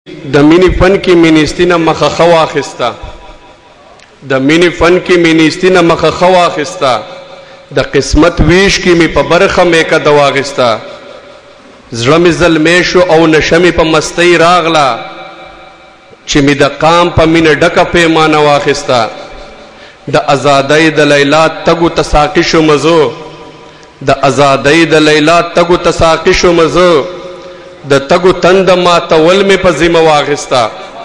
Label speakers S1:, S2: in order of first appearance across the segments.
S1: د مینی فن کې مینستینه مخه خو واخستا د مینی فن کې مینستینه مخه خو واخستا د قسمت ویش کې می په برخه می کا دواغستا زړه می ظلمې شو او نشمې په مستی راغلا چې می د قام په مینه ډکه پیمانه واخستا د ازادۍ د لیلا تګو تساقي شو مزو د ازادۍ د لیلا تګو تساقي شو مزو د تګو تند ما تول می په ذمہ واغستا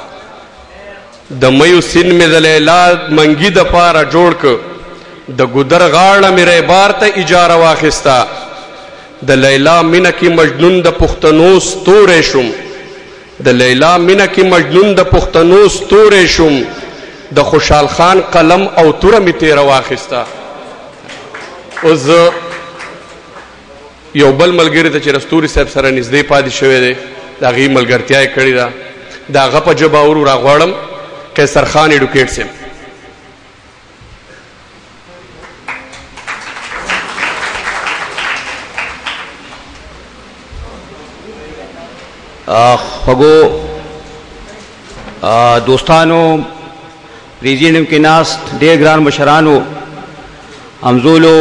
S1: د مېو سین می د لیلا منګي د پاره جوړ ک د ګودر غاړه می ریبار ته اجاره واخستا د لیلا مینه کی مجنون د پښتنو ستورې شوم د لیلا مینه کی مجنون د پښتنو ستورې شوم د خوشحال خان قلم او توره می تیر واخستا اوس یو بل ملګری ته چې رستوري صاحب سره نږدې پاتې شوی دی د هغې ملګرتیا یې کړې ده د هغه په ژبه اورو راغواړم قیصر خان ایډوکیټ صاحب
S2: خوږو دوستانو پریزیډیم کې ناست ډېر ګران مشرانو همزولو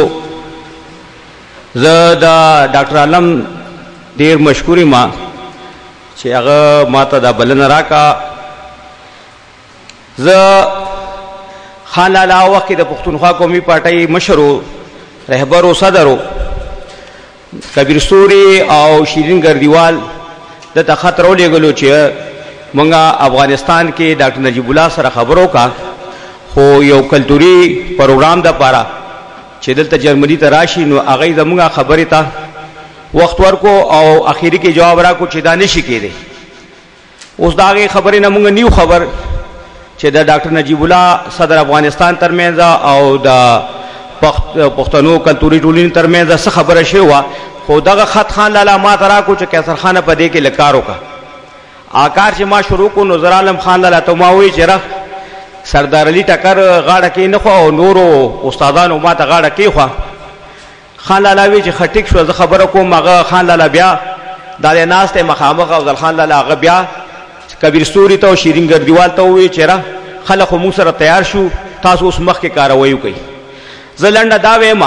S2: زه د ډاکټر عالم ډېر مشکور یم چې هغه ما ته دا بلنه راکړه زه خان لالا وخت کې د پښتونخوا قومي پارټۍ مشر و رهبر و صدر و کبیر ستوري او شیرین ګردیوال دته خط راولېږلو چې مونږ افغانستان کې ډاکټر نجیب الله سره خبرو کا خو یو کلتوري پروګرام د پاره چې دلته جرمني ته راشي نو هغه زموږه خبرې ته وخت ورکو او اخیری کې جواب راکو چې دا نشي کېدی اوس دا هغه خبرې نه مونږ نیو خبر چې د ډاکټر نجیب الله صدر افغانستان ترمنځ او د پښتنو کلتوري ټولنې ترمنځ څه خبره شوې وه خو دغه خط خان لالا ما ته راکو چې قیصر خانه په دې کې لږ کار وکړه کار چې ما شروع کو نو زر عالم خان لالا ته ما وویل چې سردار علي ټکر غاړه کې نه خو او نورو استادانو ما ته غاړه کې خو خان لالا وی چې خټیک شو زه خبره کوم هغه خان لالا بیا د ناست مخامخ او خان لالا هغه بیا کبیر ستوري ته او شیرین ګردیوال ته وی چې خلک مو سره تیار شو تاسو اوس مخ کې کاروي کوي زه لنډه دا وایم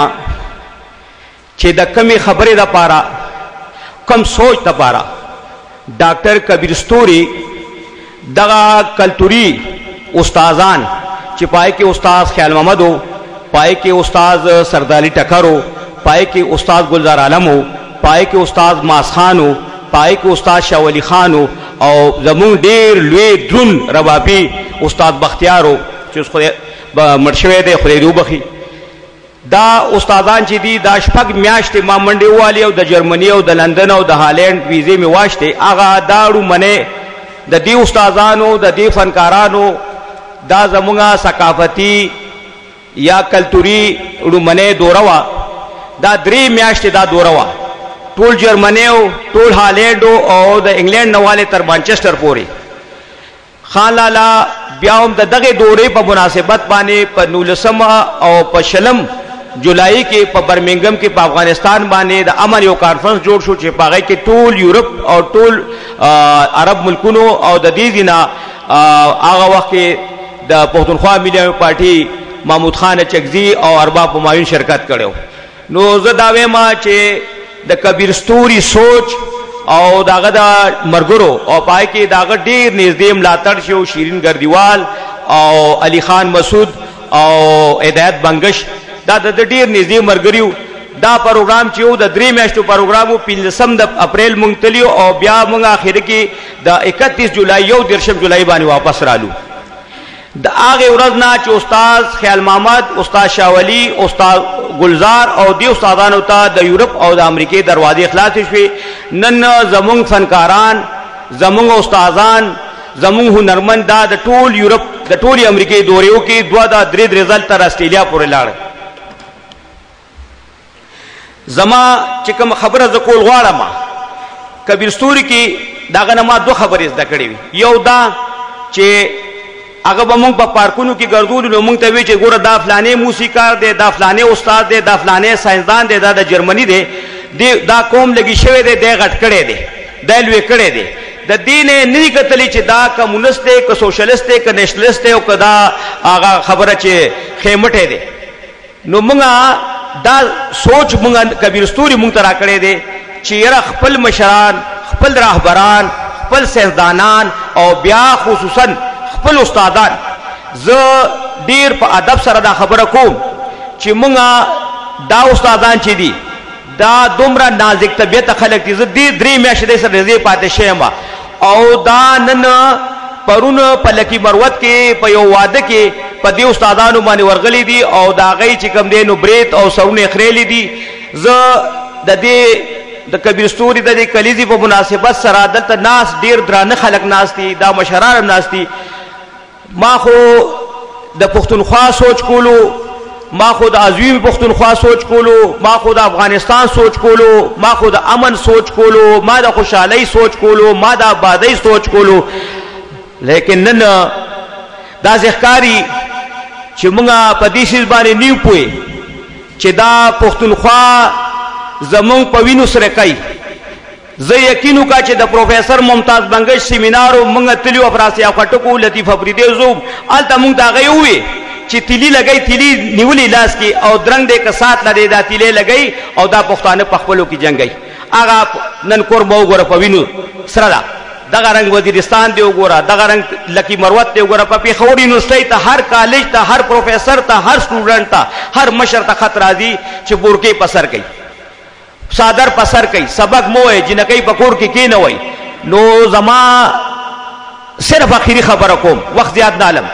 S2: چې د کمی خبرې د پاره کم سوچ د پاره ډاکټر کبیر ستوري دغه کلتوري استادان چې پای کې استاد خیال محمد ہو پای کې استاد سردار علي ټکر ہو پای کې استاد گلزار عالم ہو پای کې استاد ماس خان ہو پای کې استاد شاه ولی خان ہو او زمون ډیر لوی درون ربابي استاد بختیار ہو چې خو مرشوي دی خو دې وبخي دا استادان چې دي دا شپږ میاشتې ما منډې والی او د جرمني او د لندن او د هالند ویزې می واشته هغه داړو منه د دې استادانو د دې فنکارانو دا زمونږه ثقافتي یا کلتوري رومنه دوروا دا 3 میاشتې دا دوروا ټول جرمني او ټول هالند او د انګلند نواله تر مانچسټر پورې خان لالا بیا هم دغه دورې په مناسبت باندې په 19 او په شلم جولای کې په برمنګم کې په افغانستان باندې د امن یو کانفرنس جوړ شو چې پاغه کې ټول یورپ او ټول عرب ملکونو او د دې دینا هغه وخت کې د پښتونخوا ملي پارټي محمود خان چکزي او ارباب همایون شرکت کړو نو زه دا وایم چې د کبیر ستوري سوچ او داغه د مرګرو او پای کې داغه ډیر نږدې ملاتړ شو شیرین ګردیوال او علي خان مسعود او هدایت بنگش دا د ډیر نږدې مرګریو دا پروګرام چې د 3 میاشتو پروګرام 15 د اپریل مونږ تلیو او بیا مونږ اخر کې د 31 جولای یو 13 جولای باندې واپس رالو د هغه ورځ نه چې استاد خیال محمد استاد شاه ولی استاد گلزار او دی استادانو ته د یورپ او د امریکای دروازې خلاص شوي نن زمونږ فنکاران زمونږ استادان زمونږ هنرمند دا د ټول یورپ د ټول امریکای دوریو کې 2-3 رزلټ تر استرالیا پورې لاړ زما چې کوم خبره ز کول غواړم کبیر ستوري کې داغه نه ما 2 خبرې زده کړې یو دا چې هغه به مونږ په پارکونو کې ګرځول نو مونږ ته وی چې ګوره دا فلانه موسیقار دی دا فلانه استاد دی دا فلانه ساينسدان دی دا د جرمني دی دا قوم لګي شوی دی د غټ کړي دی د لوی کړي دی د دین نه کتلی چې دا کمونست دی که سوشلیست دی که نیشنلست دی او که دا هغه خبره چې خیمټه دی. نو مونږه دا سوچ مونږه کبیر ستوري مونږ ته راکړی دی چې یاره خپل مشران، خپل راهبران، خپل سیاستدانان او بیا خصوصا خپل استادان، زه ډیر په ادب سره دا خبره کوم چې مونږه دا استادان چې دي دا دومره نازک طبیعت خلک دي. زه دې 3 میاشتې سره رضی پاتې شیم او دا نن پرون په لکی مروت کې په یو واده کې په دې استادانو باندې ورغلي دي او دا غي چې کم دي نو بریت او سرونه خړېلې دي. زه د دې د کبیر ستوري د دې کلیزي په مناسبت سره دلته ناس ډیر درانه خلک ناس دي، دا مشران ناس دي. ما خو د پښتونخوا سوچ کولو، ما خو د عظیم پښتونخوا سوچ کولو، ما خو د افغانستان سوچ کولو، ما خو د امن سوچ کولو، ما د خوشحالۍ سوچ کولو، ما د آبادۍ سوچ کولو. لیکن نن دا ځکاري چې مونږه په دې شی باندې نیو پوي چې دا پښتونخوا زمون په وینو سره کوي. زه یقینو کا چې د پروفیسر ممتاز بنگش سیمینارو مونږ تلیو افراسیا خټکو لطیف افریدی زوب الته مونږ دا غوي چې تیلی لګی، تیلی نیولې لاس کې او درنګ دې کسات لري دا تیلی لګی او دا پښتانه په خپلو کې جنگي. هغه نن کور مو غره په وینو سره دا دغه رنگ وزیرستان دی وګوره، دغه رنگ لکی مروت دی وګوره، په پیښور یونیورسيټي ته هر کالج ته هر پروفیسر ته هر سټوډنټ ته هر مشر ته خط راځي چې بورکې پسر کوي، صادر پسر کوي، سبق مو ہے جنکې پکور کې کی نه وای. نو زما صرف اخیری خبره کوم، وخت زیات نه علم.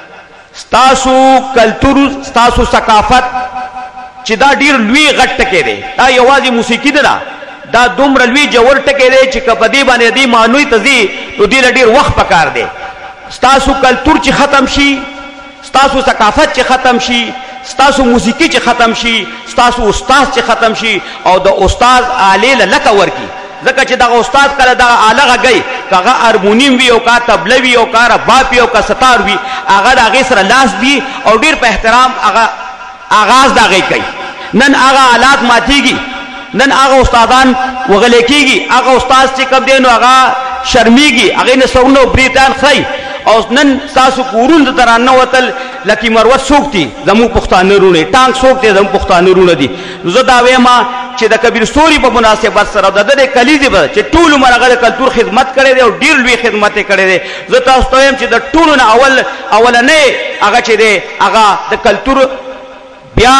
S2: ستاسو کلتور، ستاسو ثقافت چې دا ډیر لوی غټ ټکی دی، دا یوازې موسیقي نه، دا دومره لوی جوړ ټکی دی چې کپدی باندې دی مانوي تزي نو دی ډیر وخت پکار دی. ستاسو کلتور چې ختم شي، ستاسو ثقافت چې ختم شي، ستاسو موسیقي چې ختم شي، ستاسو استاد چې ختم شي او د استاد آله لکه ورکی. ځکه چې دا استاد کله دا آله غږی، کغه هارمونیم وی او کا تبله وی او کا رباب وی او کا ستار وی، هغه دغه سره لاس دی او ډیر په احترام هغه آغاز دا غي کوي. نن هغه آلات ماتيږي، نن هغه استادان وغلې کیږي، هغه استاد چې کم دینو هغه شرمېږي، هغه نه سونو بریتان خای او نن تاسو کورون د ترانه وتل لکی مروت سوکتی زمو پښتانه رونه ټانک سوکتی زمو پښتانه رونه دي. زه دا وایم چې د کبیر ستوري په مناسبت سره د دې کلیزي به چې ټول مرغه د کلتور خدمت کړي دي او ډیر لوی خدمت کړي دي. زه تاسو ته وایم چې د ټولو نه اولنې هغه چې دی هغه د کلتور بیا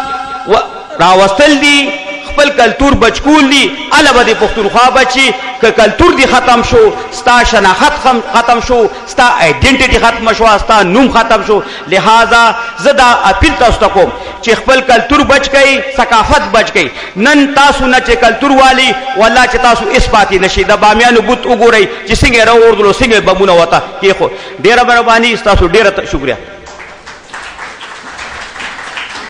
S2: راوستل دي، خپل کلتور بچکول دي. علاوه د پښتونخوا بچي ک کلتور دی ختم شو، ستا شناخت ختم شو، ستا ایڈنټیټي ختم شو، ستا نوم ختم شو. لہذا زدا اپیل تاسو ته کوم چې خپل کلتور بچ کئ، ثقافت بچ کئ. نن تاسو نه چې کلتور والی والله چې تاسو اثباتي نشي. د بامیانو بوت وګورئ چې څنګه راوړل، څنګه بمونه وتا کې خو ډیره مهرباني، تاسو ډیره شکریہ.